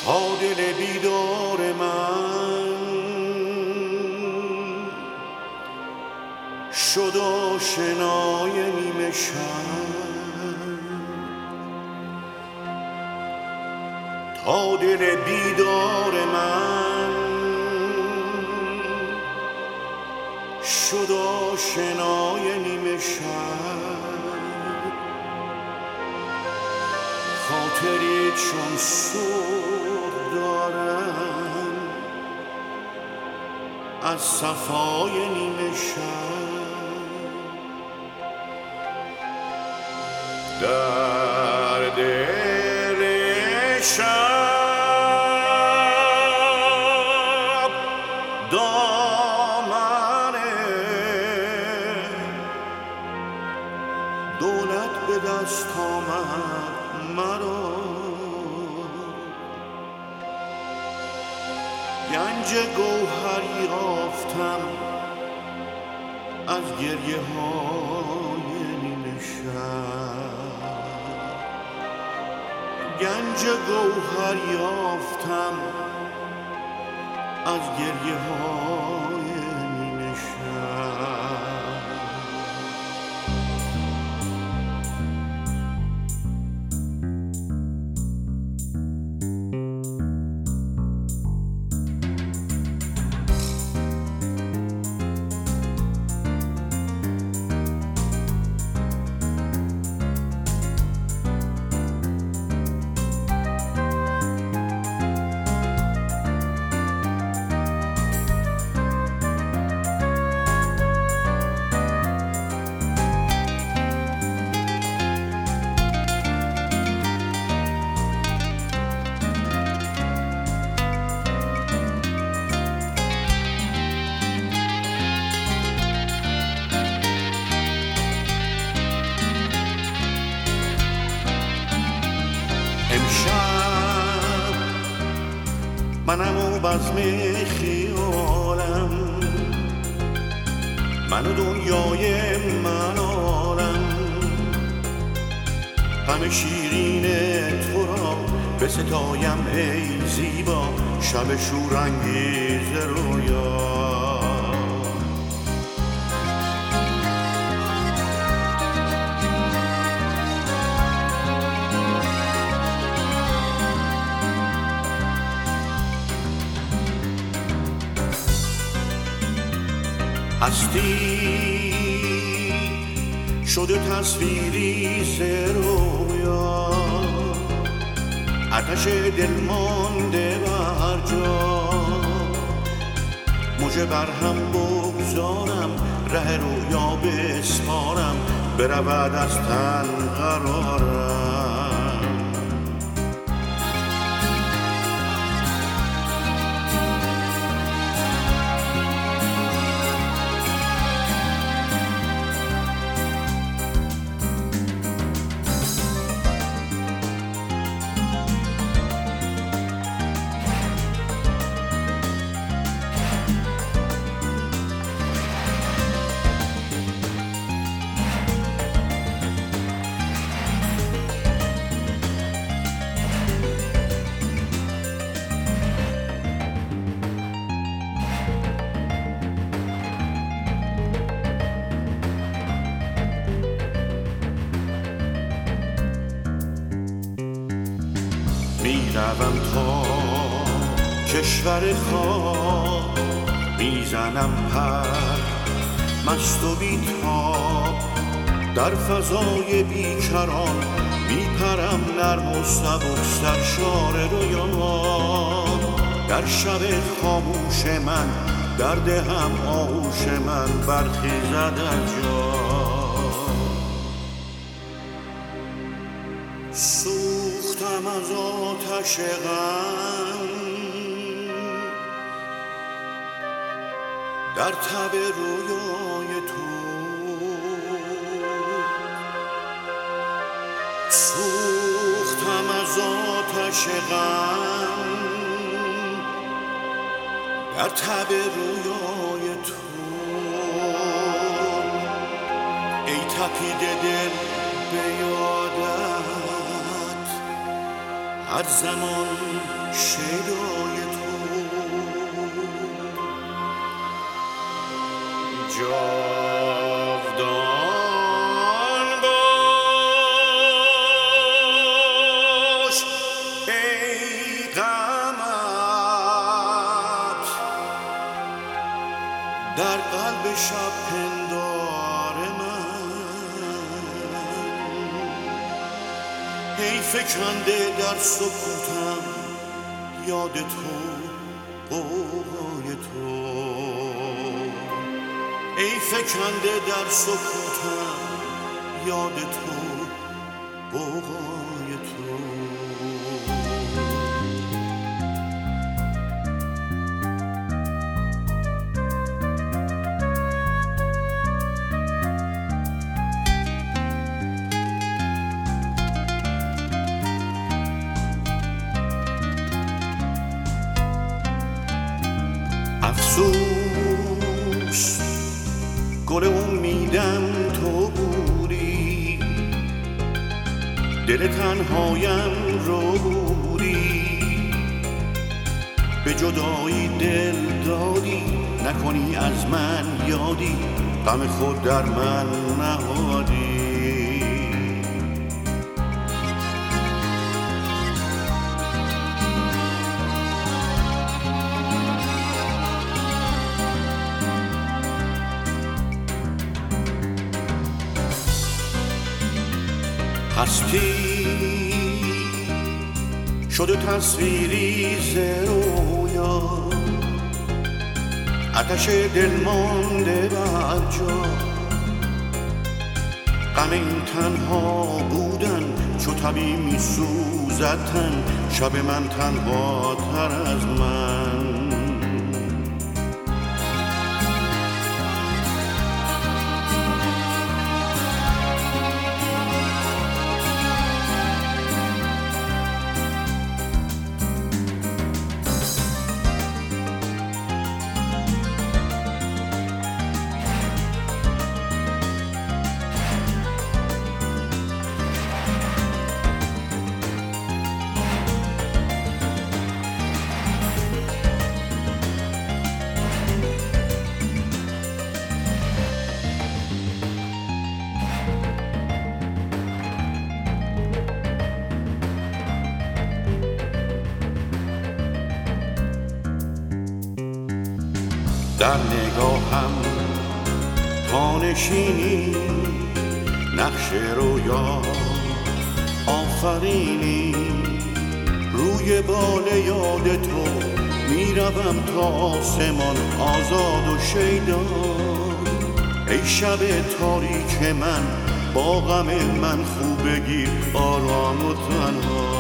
تا دل بیدار من شد آشنای نیمه شب، تا دل بیدار من شد آشنای نیمه شب. خاطری چون صبح دارم از صفای نیمه شب. در دل شب دامن دولت به دست آمد مرا، گنج گوهری یافتم از گریه های نیمه شب. گنج گوهر یافتم از گریه های نیمه شب. امشب منم و بزم خیالم، من و دنیای منالم، همه شیرین تو را به ستایم ای زیبا، شب شورانگیز رویا. هستی شده تصویری ز رویا، آتش دل مانده بر جا، مژه بر هم بگذارم، ره رویا بسپارم، برود از تن قرارم. میروم تا کشور خاک، میزنم پر مست و بی‌تاب، در فضای بیکران میپرم نرم و سبک سرشار رویان. در شب خاموش من در دهم آغوش من برخیزد از جا. سوختم از آتش غم در تب رویای تو، سوختم از آتش غم در تب رویای تو. ای تپیده دل به یادت از زمان شیدای تو جاودان باش ای قمر در قلب شب پندار من ای فکنده در سکوتم یاد تو قوقای تو ای فکنده در سکوتم یاد تو قوقای تو افسوس گل امیدم تو بودی دل تنهایم رو بودی به جدایی دل دادی نکنی از من یادی غم خود در من نهادی هستی شده تصویری ز رویا آتش دل مانده بر جا غم این تنها بودن چو تبی می سوزد تن شب من تنها تر از من در نگاهم تا نشینی نقش رویا آفرینی روی بال یاد تو میروم تا آسمان آزاد و شیدا ای شب تاریک من با غم من خوب بگیر آرام و تنها